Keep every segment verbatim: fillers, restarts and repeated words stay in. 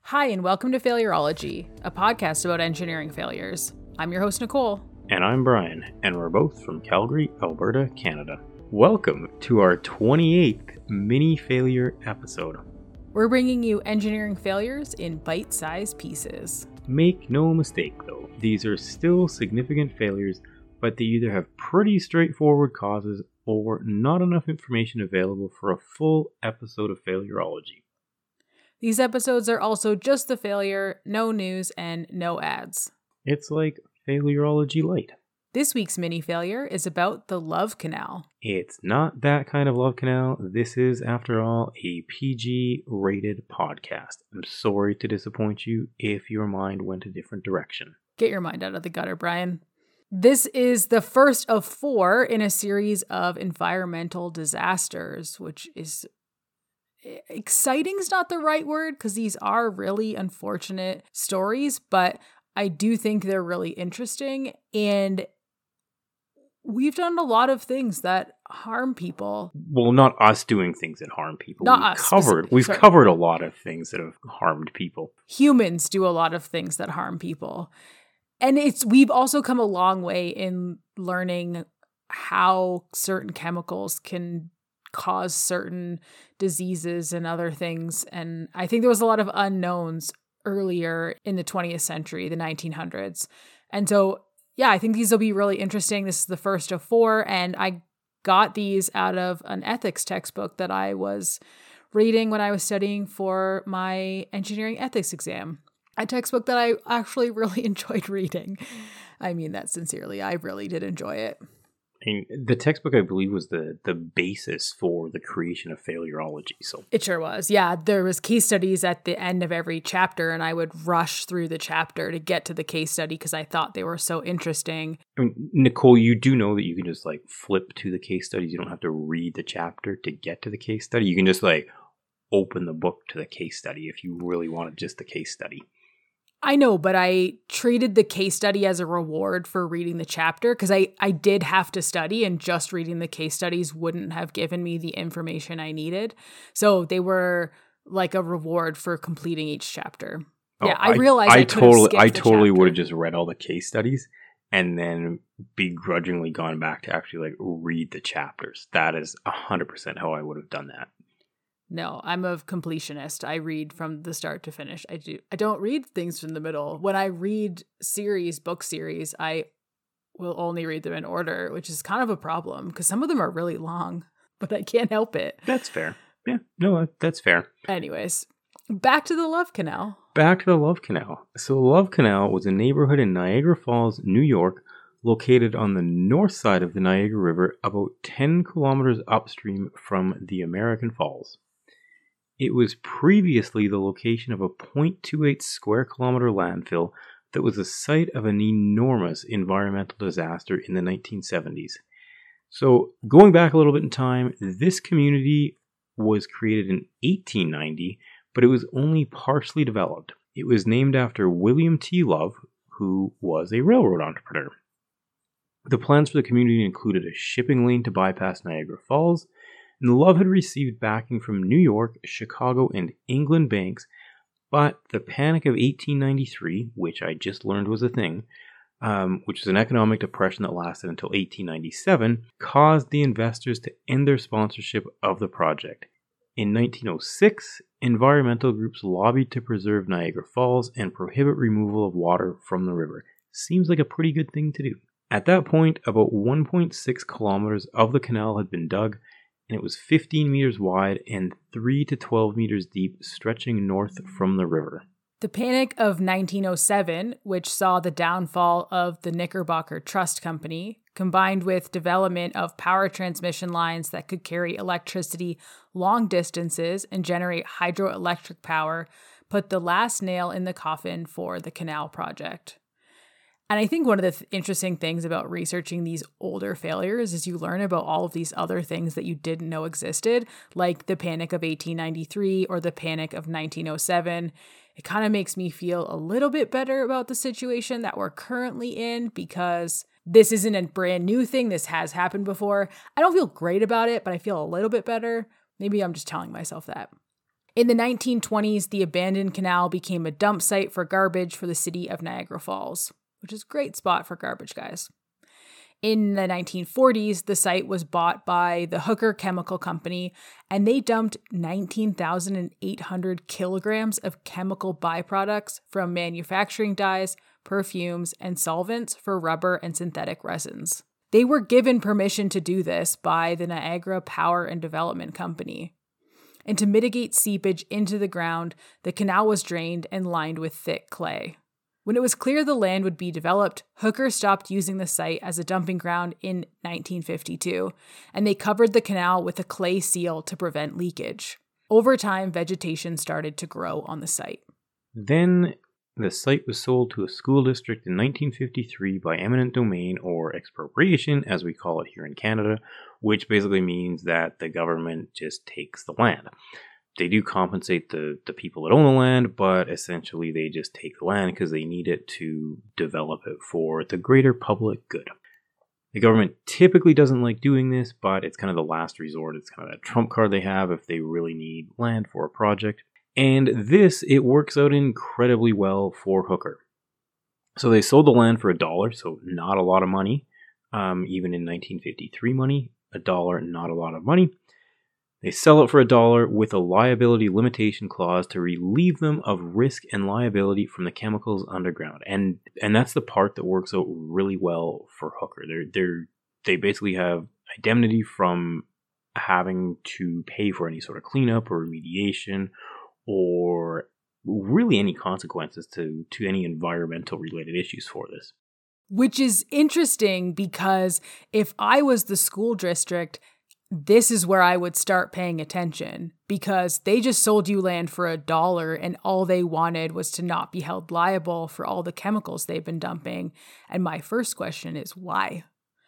Hi, and welcome to Failurology, a podcast about engineering failures. I'm your host, Nicole. And I'm Brian, and we're both from Calgary, Alberta, Canada. Welcome to our twenty-eighth mini failure episode. We're bringing you engineering failures in bite-sized pieces. Make no mistake, though, these are still significant failures, but they either have pretty straightforward causes or not enough information available for a full episode of Failurology. These episodes are also just the failure, no news, and no ads. It's like Failurology Light. This week's mini failure is about the love canal. It's not that kind of love canal. This is, after all, a P G-rated podcast. I'm sorry to disappoint you if your mind went a different direction. Get your mind out of the gutter, Brian. This is the first of four in a series of environmental disasters, which is exciting is not the right word because these are really unfortunate stories, but I do think they're really interesting. And we've done a lot of things that harm people. Well, not us doing things that harm people. Not we've us. Covered, we've Sorry. covered a lot of things that have harmed people. Humans do a lot of things that harm people. And it's we've also come a long way in learning how certain chemicals can cause certain diseases and other things. And I think there was a lot of unknowns earlier in the twentieth century, the nineteen hundreds. And so, yeah, I think these will be really interesting. This is the first of four. And I got these out of an ethics textbook that I was reading when I was studying for my engineering ethics exam. A textbook that I actually really enjoyed reading. I mean that sincerely. I really did enjoy it. I mean, the textbook, I believe, was the, the basis for the creation of Failurology. So it sure was. Yeah, there was case studies at the end of every chapter, and I would rush through the chapter to get to the case study because I thought they were so interesting. I mean, Nicole, you do know that you can just like flip to the case studies. You don't have to read the chapter to get to the case study. You can just like open the book to the case study if you really wanted just the case study. I know, but I treated the case study as a reward for reading the chapter because I, I did have to study, and just reading the case studies wouldn't have given me the information I needed. So they were like a reward for completing each chapter. Oh, yeah, I, I realized I, I totally, I totally would would have just read all the case studies and then begrudgingly gone back to actually like read the chapters. That is one hundred percent how I would have done that. No, I'm a completionist. I read from the start to finish. I do. I don't read things from the middle. When I read series, book series, I will only read them in order, which is kind of a problem because some of them are really long, but I can't help it. That's fair. Yeah, no, that's fair. Anyways, back to the Love Canal. Back to the Love Canal. So the Love Canal was a neighborhood in Niagara Falls, New York, located on the north side of the Niagara River, about ten kilometers upstream from the American Falls. It was previously the location of a zero point two eight square kilometer landfill that was the site of an enormous environmental disaster in the nineteen seventies. So, going back a little bit in time, this community was created in eighteen ninety, but it was only partially developed. It was named after William T. Love, who was a railroad entrepreneur. The plans for the community included a shipping lane to bypass Niagara Falls, and Love had received backing from New York, Chicago, and England banks, but the Panic of eighteen ninety-three, which I just learned was a thing, um, which was an economic depression that lasted until eighteen ninety-seven, caused the investors to end their sponsorship of the project. In nineteen oh six, environmental groups lobbied to preserve Niagara Falls and prohibit removal of water from the river. Seems like a pretty good thing to do. At that point, about one point six kilometers of the canal had been dug, and it was fifteen meters wide and three to twelve meters deep, stretching north from the river. The Panic of nineteen oh seven, which saw the downfall of the Knickerbocker Trust Company, combined with development of power transmission lines that could carry electricity long distances and generate hydroelectric power, put the last nail in the coffin for the canal project. And I think one of the th- interesting things about researching these older failures is you learn about all of these other things that you didn't know existed, like the Panic of eighteen ninety-three or the Panic of nineteen oh seven. It kind of makes me feel a little bit better about the situation that we're currently in because this isn't a brand new thing. This has happened before. I don't feel great about it, but I feel a little bit better. Maybe I'm just telling myself that. In the nineteen twenties, the abandoned canal became a dump site for garbage for the city of Niagara Falls, which is a great spot for garbage, guys. In the nineteen forties, the site was bought by the Hooker Chemical Company, and they dumped nineteen thousand eight hundred kilograms of chemical byproducts from manufacturing dyes, perfumes, and solvents for rubber and synthetic resins. They were given permission to do this by the Niagara Power and Development Company. And to mitigate seepage into the ground, the canal was drained and lined with thick clay. When it was clear the land would be developed, Hooker stopped using the site as a dumping ground in nineteen fifty-two, and they covered the canal with a clay seal to prevent leakage. Over time, vegetation started to grow on the site. Then the site was sold to a school district in nineteen fifty-three by eminent domain, or expropriation, as we call it here in Canada, which basically means that the government just takes the land. They do compensate the, the people that own the land, but essentially they just take the land because they need it to develop it for the greater public good. The government typically doesn't like doing this, but it's kind of the last resort. It's kind of that trump card they have if they really need land for a project. And this, it works out incredibly well for Hooker. So they sold the land for a dollar, so not a lot of money. Um, even in nineteen fifty-three money, a dollar, not a lot of money. They sell it for a dollar with a liability limitation clause to relieve them of risk and liability from the chemicals underground. And and that's the part that works out really well for Hooker. They're they're they basically have indemnity from having to pay for any sort of cleanup or remediation or really any consequences to, to any environmental related issues for this. Which is interesting because if I was the school district, this is where I would start paying attention, because they just sold you land for a dollar and all they wanted was to not be held liable for all the chemicals they've been dumping. And my first question is why?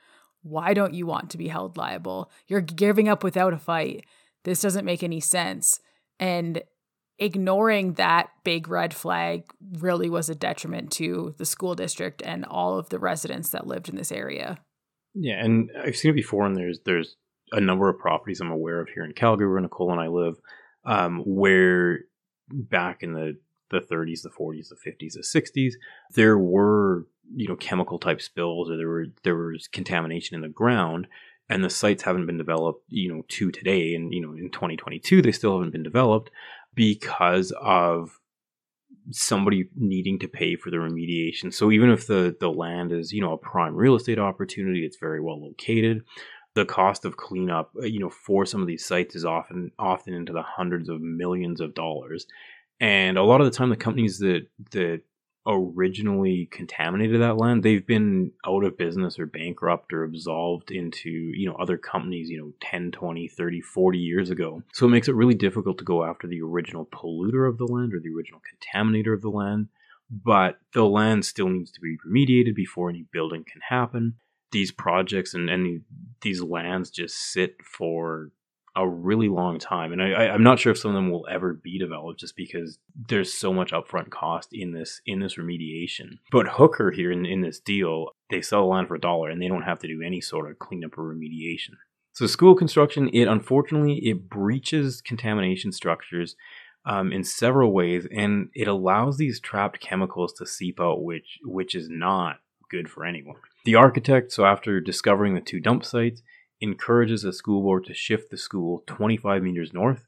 Why don't you want to be held liable? You're giving up without a fight. This doesn't make any sense. And ignoring that big red flag really was a detriment to the school district and all of the residents that lived in this area. Yeah, and I've seen it before, and there's there's a number of properties I'm aware of here in Calgary, where Nicole and I live, um, where back in the, the thirties, the forties, the fifties, the sixties, there were, you know, chemical type spills, or there were there was contamination in the ground, and the sites haven't been developed, you know, to today, and you know, in twenty twenty-two they still haven't been developed because of somebody needing to pay for the remediation. So even if the the land is, you know, a prime real estate opportunity, it's very well located, the cost of cleanup, you know, for some of these sites is often often into the hundreds of millions of dollars. And a lot of the time, the companies that that originally contaminated that land, they've been out of business or bankrupt or absolved into, you know, other companies, you know, ten, twenty, thirty, forty years ago. So it makes it really difficult to go after the original polluter of the land or the original contaminator of the land. But the land still needs to be remediated before any building can happen. These projects and, and these lands just sit for a really long time. And I, I, I'm not sure if some of them will ever be developed just because there's so much upfront cost in this in this remediation. But Hooker here in, in this deal, they sell land for a dollar and they don't have to do any sort of cleanup or remediation. So school construction, it unfortunately, it breaches contamination structures um, in several ways, and it allows these trapped chemicals to seep out, which which is not good for anyone. The architect, so after discovering the two dump sites, encourages the school board to shift the school twenty-five meters north.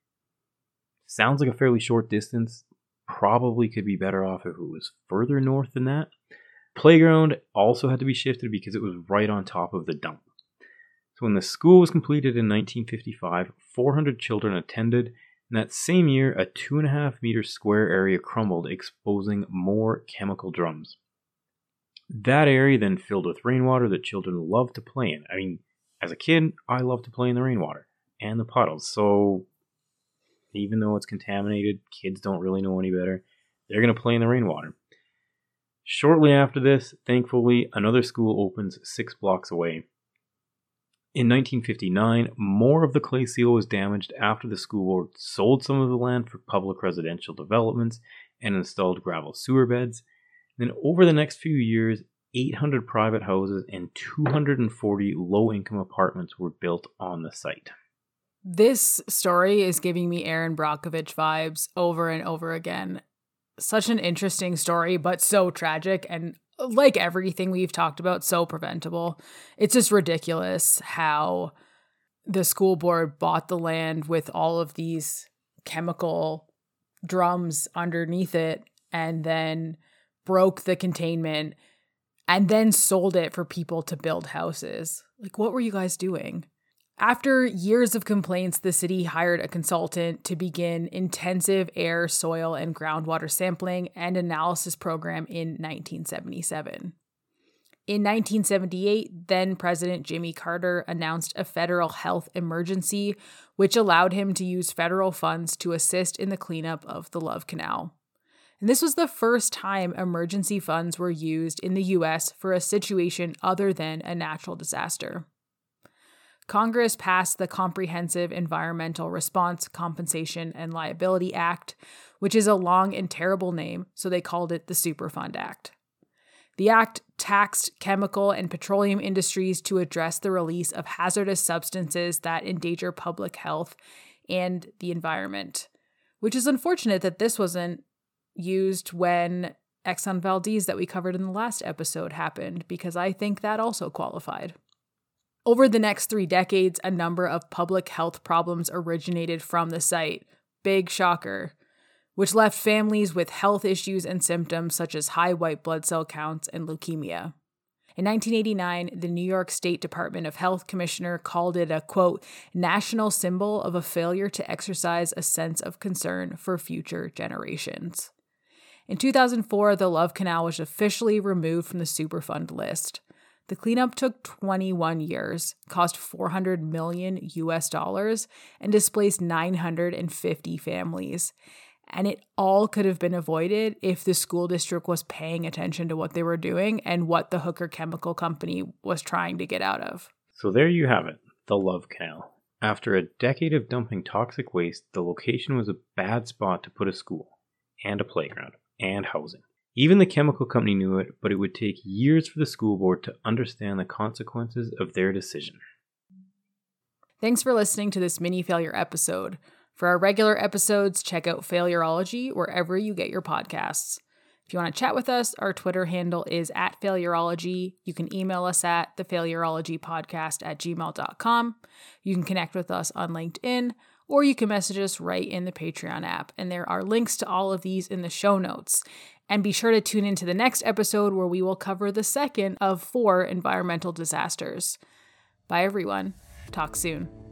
Sounds like a fairly short distance. Probably could be better off if it was further north than that. Playground also had to be shifted because it was right on top of the dump. So when the school was completed in nineteen fifty-five, four hundred children attended. And that same year, a two and a half meter square area crumbled, exposing more chemical drums. That area then filled with rainwater that children loved to play in. I mean, as a kid, I love to play in the rainwater and the puddles. So even though it's contaminated, kids don't really know any better. They're going to play in the rainwater. Shortly after this, thankfully, another school opens six blocks away. In nineteen fifty-nine, more of the clay seal was damaged after the school board sold some of the land for public residential developments and installed gravel sewer beds. Then over the next few years, eight hundred private houses and two hundred forty low-income apartments were built on the site. This story is giving me Erin Brockovich vibes over and over again. Such an interesting story, but so tragic and, like everything we've talked about, so preventable. It's just ridiculous how the school board bought the land with all of these chemical drums underneath it and then broke the containment and then sold it for people to build houses. Like, what were you guys doing? After years of complaints, the city hired a consultant to begin intensive air, soil, and groundwater sampling and analysis program in nineteen seventy-seven. In nineteen seventy-eight, then President Jimmy Carter announced a federal health emergency, which allowed him to use federal funds to assist in the cleanup of the Love Canal. And this was the first time emergency funds were used in the U S for a situation other than a natural disaster. Congress passed the Comprehensive Environmental Response, Compensation, and Liability Act, which is a long and terrible name, so they called it the Superfund Act. The act taxed chemical and petroleum industries to address the release of hazardous substances that endanger public health and the environment, which is unfortunate that this wasn't used when Exxon Valdez that we covered in the last episode happened, because I think that also qualified. Over the next three decades, a number of public health problems originated from the site. Big shocker. Which left families with health issues and symptoms such as high white blood cell counts and leukemia. In nineteen eighty-nine, the New York State Department of Health Commissioner called it a, quote, national symbol of a failure to exercise a sense of concern for future generations. In two thousand four, the Love Canal was officially removed from the Superfund list. The cleanup took twenty-one years, cost four hundred million U S dollars, and displaced nine hundred fifty families. And it all could have been avoided if the school district was paying attention to what they were doing and what the Hooker Chemical Company was trying to get out of. So there you have it, the Love Canal. After a decade of dumping toxic waste, the location was a bad spot to put a school, and a playground, and housing. Even the chemical company knew it, but it would take years for the school board to understand the consequences of their decision. Thanks for listening to this mini failure episode. For our regular episodes, check out Failurology wherever you get your podcasts. If you want to chat with us, our Twitter handle is at Failurology. You can email us at thefailurologypodcast at gmail dot com. You can connect with us on LinkedIn, or you can message us right in the Patreon app. And there are links to all of these in the show notes. And be sure to tune into the next episode where we will cover the second of four environmental disasters. Bye, everyone. Talk soon.